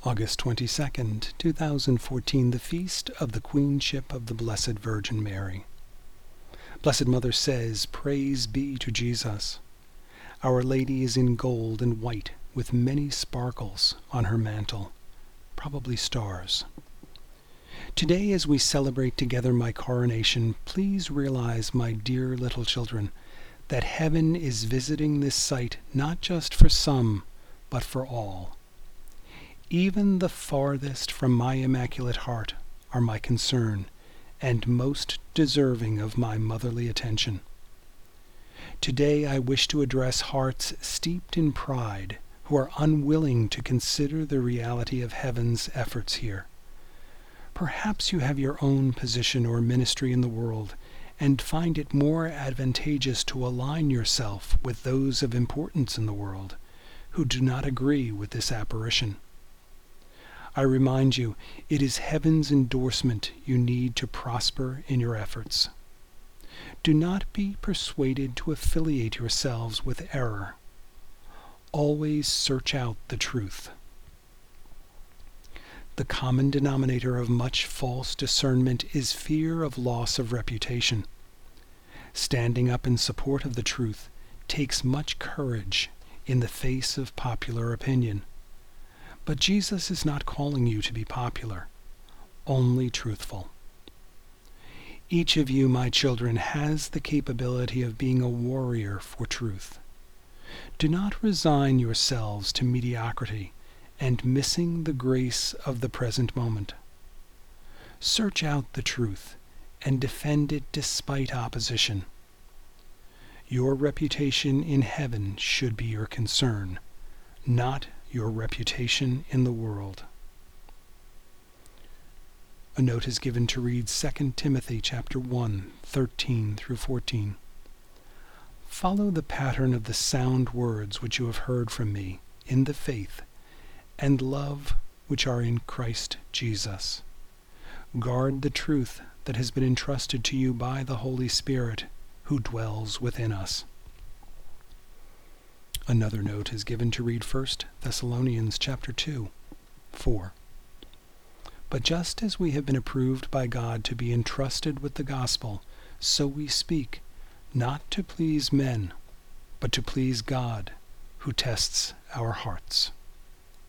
August 22nd, 2014, the Feast of the Queenship of the Blessed Virgin Mary. Blessed Mother says, "Praise be to Jesus." Our Lady is in gold and white with many sparkles on her mantle, probably stars. Today, as we celebrate together my coronation, please realize, my dear little children, that heaven is visiting this site not just for some, but for all. Even the farthest from my Immaculate Heart are my concern and most deserving of my motherly attention. Today I wish to address hearts steeped in pride who are unwilling to consider the reality of heaven's efforts here. Perhaps you have your own position or ministry in the world and find it more advantageous to align yourself with those of importance in the world who do not agree with this apparition. I remind you, it is heaven's endorsement you need to prosper in your efforts. Do not be persuaded to affiliate yourselves with error. Always search out the truth. The common denominator of much false discernment is fear of loss of reputation. Standing up in support of the truth takes much courage in the face of popular opinion. But Jesus is not calling you to be popular, only truthful. Each of you, my children, has the capability of being a warrior for truth. Do not resign yourselves to mediocrity and missing the grace of the present moment. Search out the truth and defend it despite opposition. Your reputation in heaven should be your concern, not your reputation in the world. A note is given to read 2 Timothy chapter 1, 13 through 14. Follow the pattern of the sound words which you have heard from me in the faith and love which are in Christ Jesus. Guard the truth that has been entrusted to you by the Holy Spirit who dwells within us. Another note is given to read 1 Thessalonians chapter 2, 4. But just as we have been approved by God to be entrusted with the gospel, so we speak, not to please men, but to please God, who tests our hearts.